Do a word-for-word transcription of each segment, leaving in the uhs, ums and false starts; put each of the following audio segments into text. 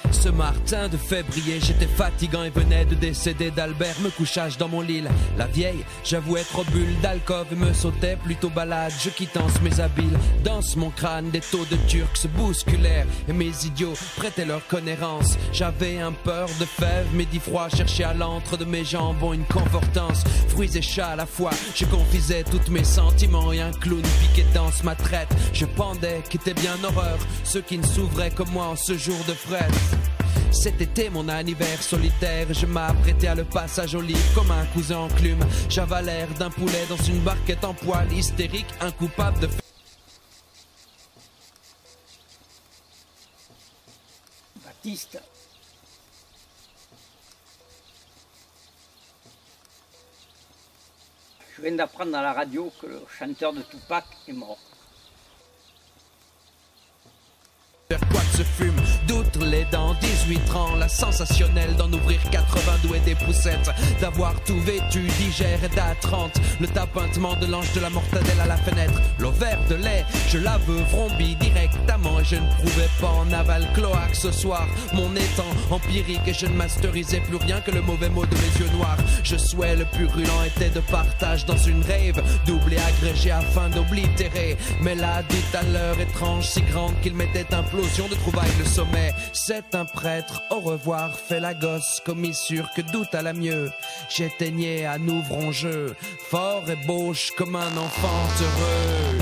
Ce matin de février, j'étais fatigant et venais de décéder d'Albert. Me couchage dans mon lit, la vieille, j'avouais trop bulle d'alcove et me sautais plutôt balade. Je quittance mes habiles, danse mon crâne, des taux de turcs se bousculèrent et mes idiots prêtaient leur connérance. J'avais un peur de fève, mais dix froid cherchais à l'antre de mes jambons une confortance. Fruits et chats à la fois, je confisais tous mes sentiments et un clown piqué danse ma traite. Je pendais, qu'était bien horreur, ceux qui ne s'ouvraient comme moi en ce jour de fête. Cet été mon anniversaire solitaire, je m'apprêtais à le passage au lit comme un cousin enclume. J'avalais l'air d'un poulet dans une barquette en poil hystérique, un coupable de... Baptiste. Je viens d'apprendre à la radio que le chanteur de Tupac est mort. Quoi que se fume, d'outre les dents, dix-huit ans, la sensationnelle d'en ouvrir quatre-vingts doués des poussettes, d'avoir tout vêtu, digère et d'à trente, le tapointement de l'ange de la mortadelle à la fenêtre, l'ovaire de lait, je la veux vrombi directement et je ne prouvais pas en aval cloaque ce soir, mon étang empirique et je ne masterisais plus rien que le mauvais mot de mes yeux noirs, je souhait le purulent était de partage dans une rave, double et agrégé afin d'oblitérer, mais la dite à l'heure étrange si grande qu'il m'était un de trouvailles le sommet, c'est un prêtre, au revoir, fait la gosse, commis sûr que doute à la mieux, j'éteignais à nouveau jeu, fort et bauche comme un enfant heureux.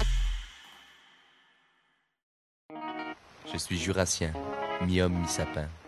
Je suis jurassien, mi-homme, mi-sapin.